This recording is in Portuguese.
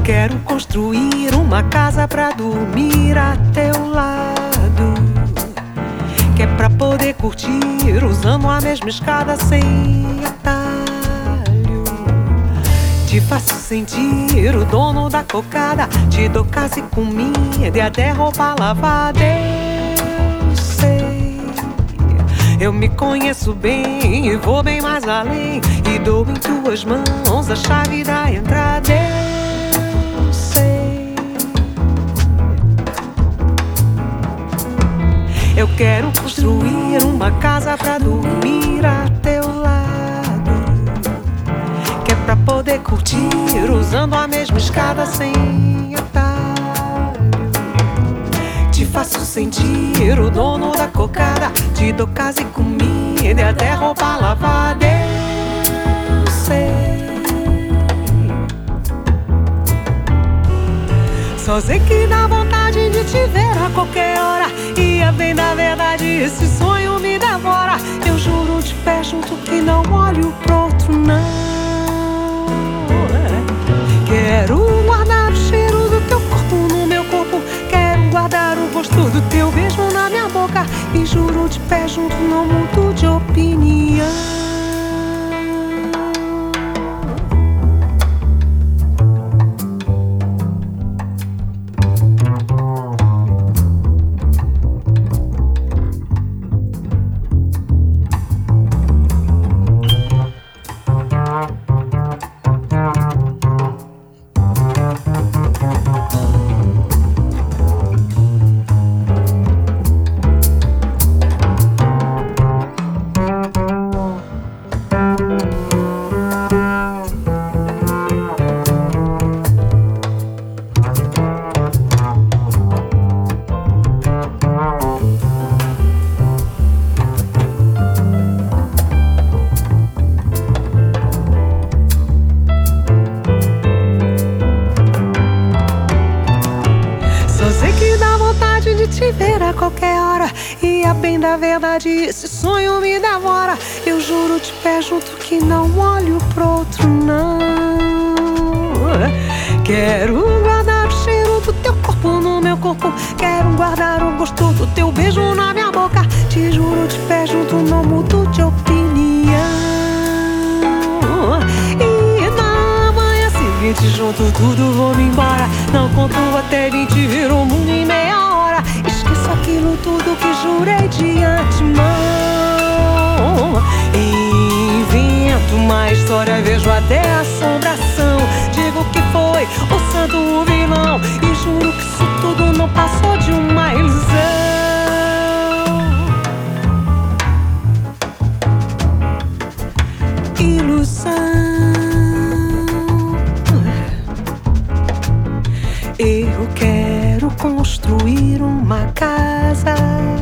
quero construir uma casa pra dormir a teu lado, que é pra poder curtir usando a mesma escada sem atalho. Te faço sentir o dono da cocada, te dou casa e comida e até roupa lavada. Eu sei, eu me conheço bem e vou bem mais além, e dou em tuas mãos a chave da entrada. Eu sei, eu quero construir uma casa pra dormir a teu lado, que é pra poder curtir usando a mesma escada sem atalho. Te faço sentir o dono da cocada, te dou casa e comida e até roupa lavada. Eu sei, só sei que dá vontade de te ver a qualquer hora, e a bem da verdade esse sonho me devora. Eu juro de pé junto que não olho pro outro não. Quero guardar o cheiro do teu corpo no meu corpo, quero guardar o gosto do teu beijo na minha boca, e juro de pé junto não mudo de opinião. Te ver a qualquer hora, e a bem da verdade esse sonho me devora. Eu juro de pé junto que não olho pro outro não. Quero guardar o cheiro do teu corpo no meu corpo, quero guardar o gosto do teu beijo na minha boca. Te juro de pé junto não mudo de opinião. E na manhã seguinte junto tudo vou-me embora, não conto até 20, viro o mundo em meia hora. Esqueço aquilo tudo que jurei de antemão. Invento uma história, vejo até assombração. Digo que foi o santo o vilão, e juro que isso tudo não passou de uma ilusão. Ilusão. Eu quero construir uma casa